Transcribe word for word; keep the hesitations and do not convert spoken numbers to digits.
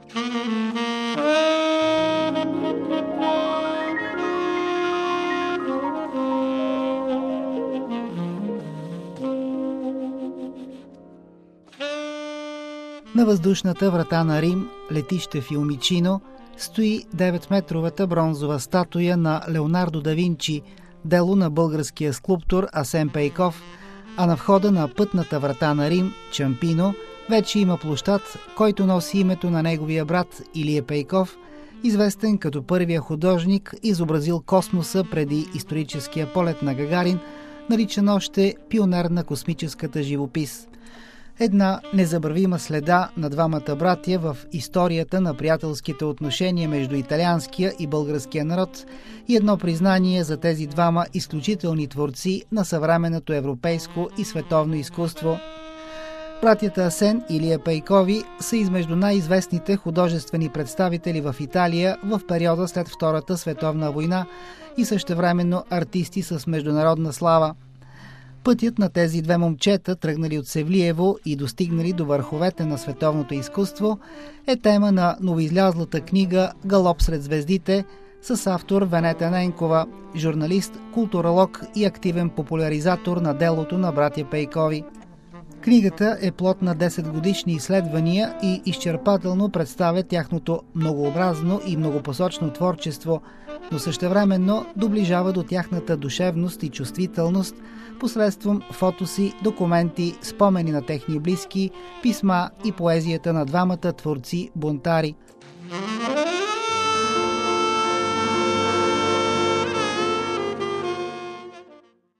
На въздушната врата на Рим, летище Фиумичино, стои деветметровата бронзова статуя на Леонардо да Винчи, дело на българския скулптор Асен Пейков, а на входа на пътната врата на Рим, Чампино, вече има площад, който носи името на неговия брат Илия Пейков, известен като първия художник, изобразил космоса преди историческия полет на Гагарин, наричан още пионер на космическата живопис. Една незабравима следа на двамата братия в историята на приятелските отношения между италианския и българския народ и едно признание за тези двама изключителни творци на съвременното европейско и световно изкуство. Братята Асен и Илия Пейкови са измежду най-известните художествени представители в Италия в периода след Втората световна война и същевременно артисти с международна слава. Пътят на тези две момчета, тръгнали от Севлиево и достигнали до върховете на световното изкуство, е тема на новоизлязлата книга «Галоп сред звездите» с автор Венета Ненкова, журналист, културолог и активен популяризатор на делото на братя Пейкови. Книгата е плод на десетгодишни изследвания и изчерпателно представя тяхното многообразно и многопосочно творчество, но същевременно доближава до тяхната душевност и чувствителност посредством фотоси, документи, спомени на техни близки, писма и поезията на двамата творци-бунтари.